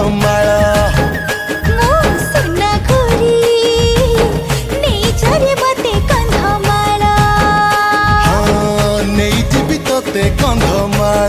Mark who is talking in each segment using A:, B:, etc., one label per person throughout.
A: कंधमाल
B: मो सुना गोरी नहीं चरे बते कंधमाल
A: हाँ नहीं जीवी तोते कंधमाल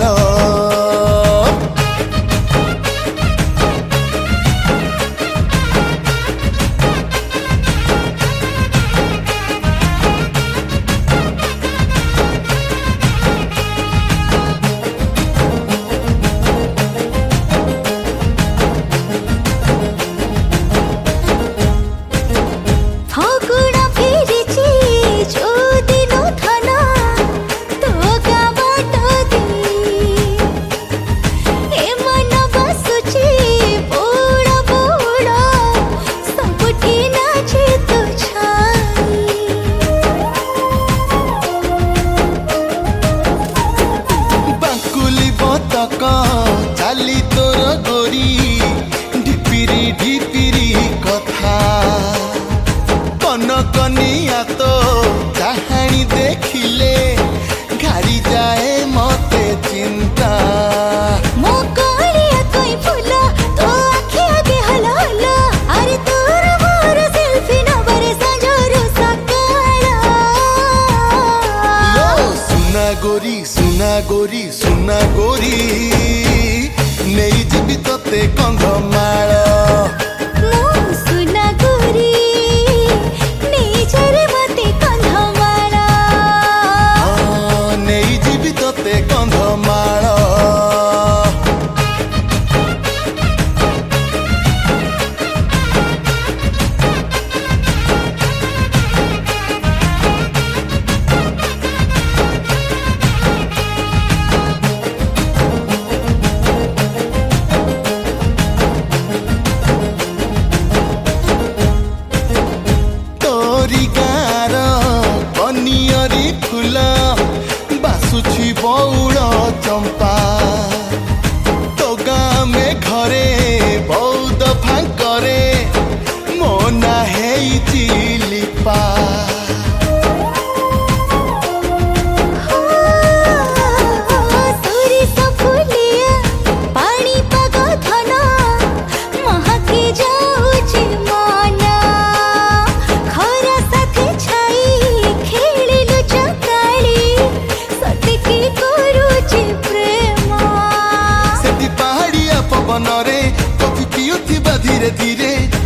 A: चाली तोर गोरी ढिपिरी ढिपिरी कथा कनकनिया तो कहानी देखिले घारी जाए मते चिंता
B: मो कालिया कोई फूला तो आँखें आगे हला हला अरे तोर मोर सेल्फी न बरे संजोरू सकाला
A: लो सुना गोरी सुना गोरी सुना गोरी नहीं जीवी तोते कंधमाल
B: मो सुना गोरी नहीं चरे बते कंधमाल
A: हाँ नहीं जीवी तोते कंधमाल फूल बासुछि बौड़ चंपा तो गाँ में घरे बौद फांकरे मोना है लिपा पवन रे कॉफी पियुथिबा धीरे धीरे